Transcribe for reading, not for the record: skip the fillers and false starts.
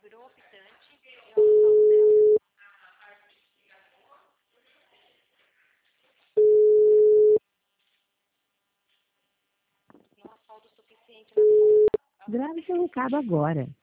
virou optante e é o saldo dela. Não há saldo suficiente na conta. Grave seu recado agora.